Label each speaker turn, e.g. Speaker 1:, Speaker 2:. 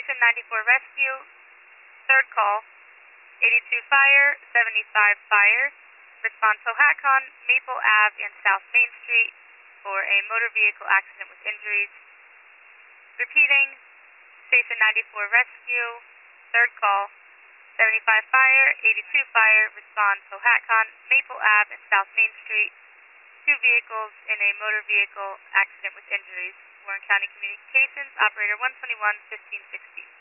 Speaker 1: Station 94 Rescue, third call, 82 Fire, 75 Fire. Respond Powhatan, Maple Ave, and South Main Street for a motor vehicle accident with injuries. Repeating, Station 94 Rescue, third call, 75 Fire, 82 Fire. Respond Powhatan, Maple Ave, and South Main Street. Two vehicles in a motor vehicle accident with injuries. Warren County Communications, Operator 121, 1560.